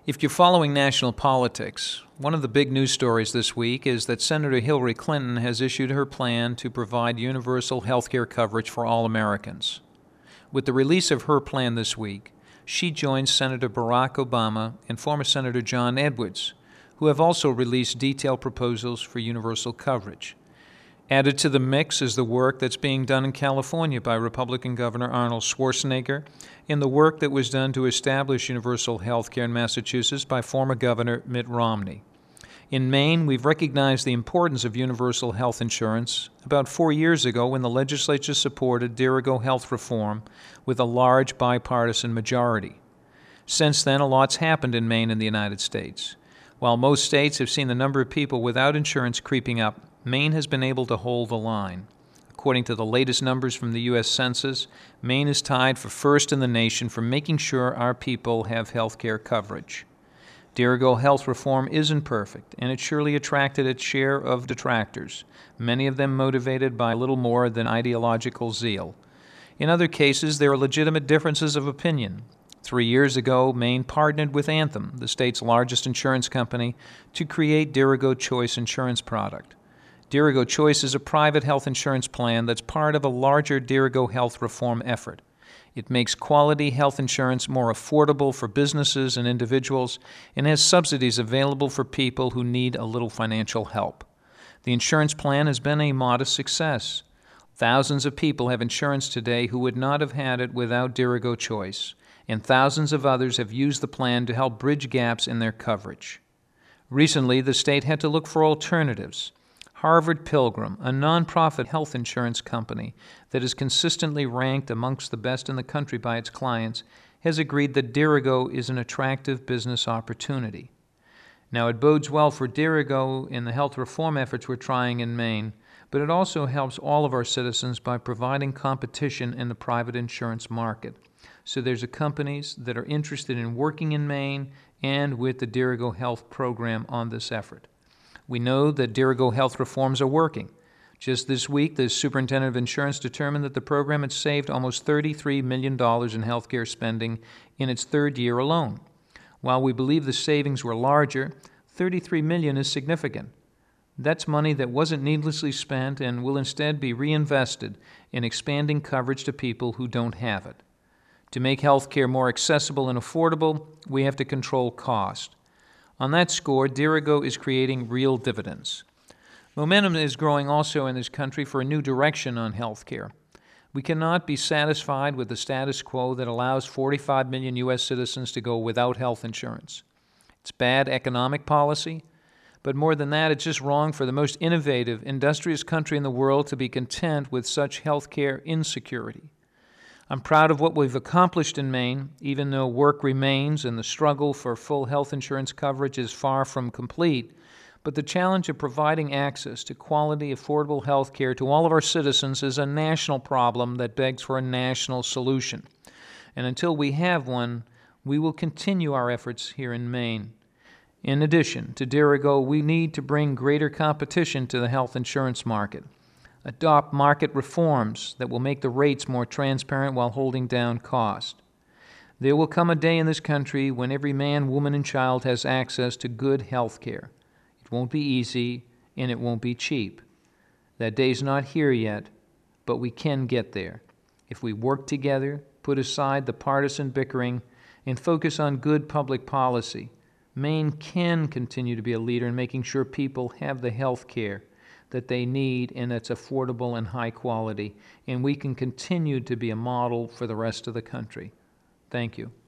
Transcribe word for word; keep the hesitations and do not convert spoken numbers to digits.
If you're following national politics, one of the big news stories this week is that Senator Hillary Clinton has issued her plan to provide universal health care coverage for all Americans. With the release of her plan this week, she joins Senator Barack Obama and former Senator John Edwards, who have also released detailed proposals for universal coverage. Added to the mix is the work that's being done in California by Republican Governor Arnold Schwarzenegger and the work that was done to establish universal health care in Massachusetts by former Governor Mitt Romney. In Maine, we've recognized the importance of universal health insurance about four years ago when the legislature supported Dirigo health reform with a large bipartisan majority. Since then, a lot's happened in Maine and the United States. While most states have seen the number of people without insurance creeping up, Maine has been able to hold the line. According to the latest numbers from the U S Census, Maine is tied for first in the nation for making sure our people have health care coverage. Dirigo health reform isn't perfect, and it surely attracted its share of detractors, many of them motivated by little more than ideological zeal. In other cases, there are legitimate differences of opinion. Three years ago, Maine partnered with Anthem, the state's largest insurance company, to create Dirigo Choice insurance product. Dirigo Choice is a private health insurance plan that's part of a larger Dirigo health reform effort. It makes quality health insurance more affordable for businesses and individuals and has subsidies available for people who need a little financial help. The insurance plan has been a modest success. Thousands of people have insurance today who would not have had it without Dirigo Choice, and thousands of others have used the plan to help bridge gaps in their coverage. Recently, the state had to look for alternatives. Harvard Pilgrim, a nonprofit health insurance company that is consistently ranked amongst the best in the country by its clients, has agreed that Dirigo is an attractive business opportunity. Now, it bodes well for Dirigo in the health reform efforts we're trying in Maine, but it also helps all of our citizens by providing competition in the private insurance market. So there's a companies that are interested in working in Maine and with the Dirigo Health program on this effort. We know that Dirigo health reforms are working. Just this week, the superintendent of insurance determined that the program had saved almost thirty-three million dollars in health care spending in its third year alone. While we believe the savings were larger, thirty-three million dollars is significant. That's money that wasn't needlessly spent and will instead be reinvested in expanding coverage to people who don't have it. To make health care more accessible and affordable, we have to control cost. On that score, Dirigo is creating real dividends. Momentum is growing also in this country for a new direction on health care. We cannot be satisfied with the status quo that allows forty-five million U S citizens to go without health insurance. It's bad economic policy, but more than that, it's just wrong for the most innovative, industrious country in the world to be content with such health care insecurity. I'm proud of what we've accomplished in Maine, even though work remains and the struggle for full health insurance coverage is far from complete. But the challenge of providing access to quality, affordable health care to all of our citizens is a national problem that begs for a national solution. And until we have one, we will continue our efforts here in Maine. In addition to Dirigo, we need to bring greater competition to the health insurance market. Adopt market reforms that will make the rates more transparent while holding down cost. There will come a day in this country when every man, woman, and child has access to good health care. It won't be easy, and it won't be cheap. That day's not here yet, but we can get there. If we work together, put aside the partisan bickering, and focus on good public policy, Maine can continue to be a leader in making sure people have the health care that they need and that's affordable and high quality, and we can continue to be a model for the rest of the country. Thank you.